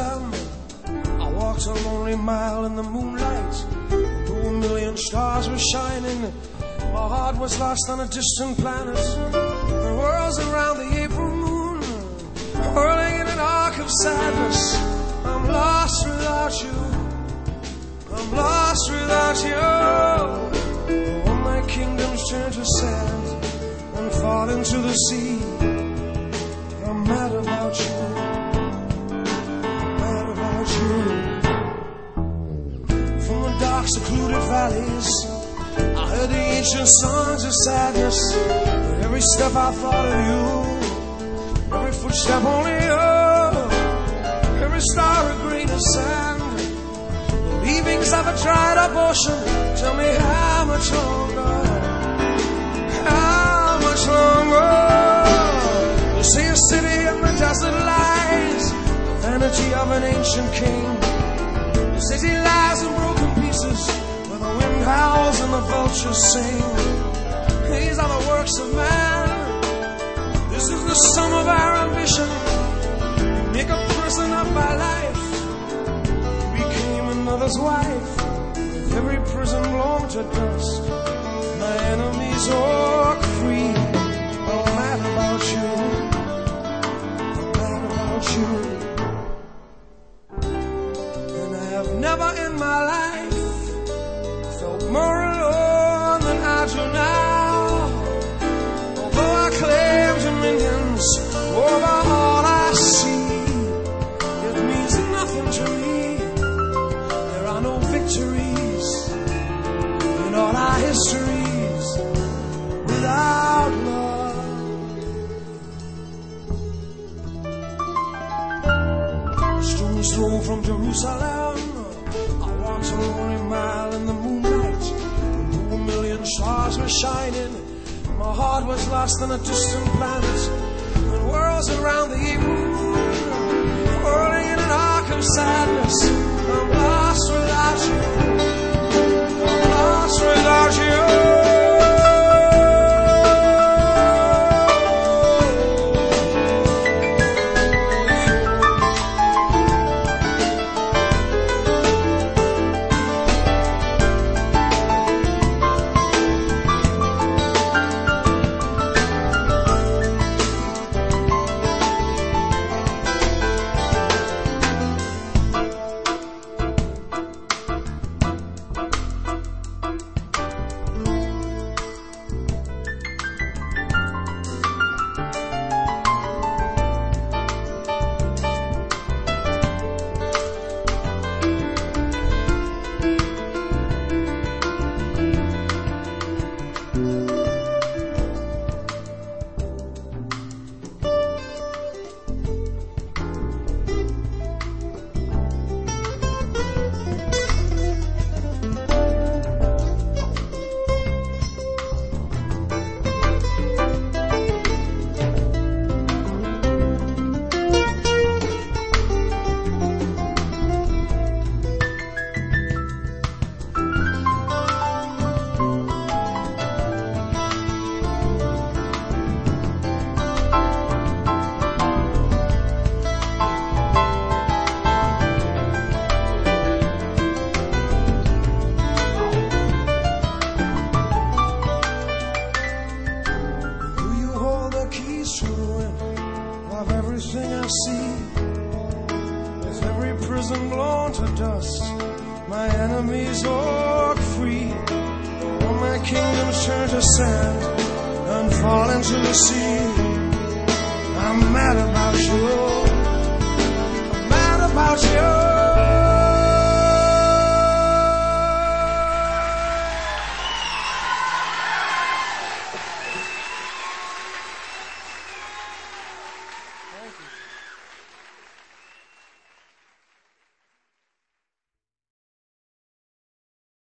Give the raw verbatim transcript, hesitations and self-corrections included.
Jerusalem. I walked a lonely mile in the moonlight. Though a million stars were shining, my heart was lost on a distant planet. The world's around the April moon, whirling in an arc of sadness. I'm lost without you. I'm lost without you. All my kingdoms turn to sand and fall into the sea. I'm mad about you. Mad about you. From the dark, secluded valleys, I heard the ancient songs of sadness. But every step I thought of you, every footstep only you, every star a grain of sand. The leavings of a dried up ocean. Tell me how much longer, how much longer. You see a city in the desert lies, the vanity of an ancient king. The city lies in broken pieces, where the wind howls and the vultures sing. These are the works of man. This is the sum of our ambition. You make a prison of my life, became another's wife. With every prison blown to dust, my enemies walk free. I'm mad about you. I'm mad about you. And I have never in my life felt more alone than I do now. Although I claim dominions over all I see, it means nothing to me. There are no victories in all our histories without love. Stones thrown from Jerusalem. I walked a lonely mile in the moonlight. Though a million stars were shining, my heart was lost on a distant planet. The world's around the April moon, whirling in an arc of sadness. I'm lost without you. I'm lost without you. Everything I see, with every prison blown to dust, my enemies walk free. All my kingdoms turn to sand and fall into the sea. I'm mad about you. I'm mad about you.